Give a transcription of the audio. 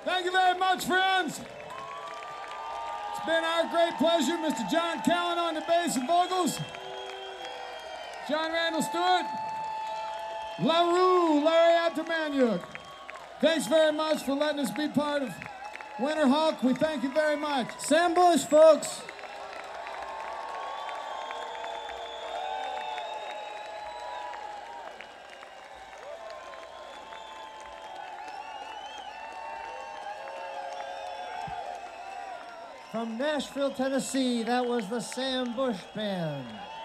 Thank you very much, friends. It's been our great pleasure. Mr. John Callan on the bass and vocals. John Randall Stewart. LaRue, Larry Abdomaniuk. Thanks very much for letting us be part of Winter Hulk. We thank you very much. Sam Bush, folks. From Nashville, Tennessee, that was the Sam Bush Band.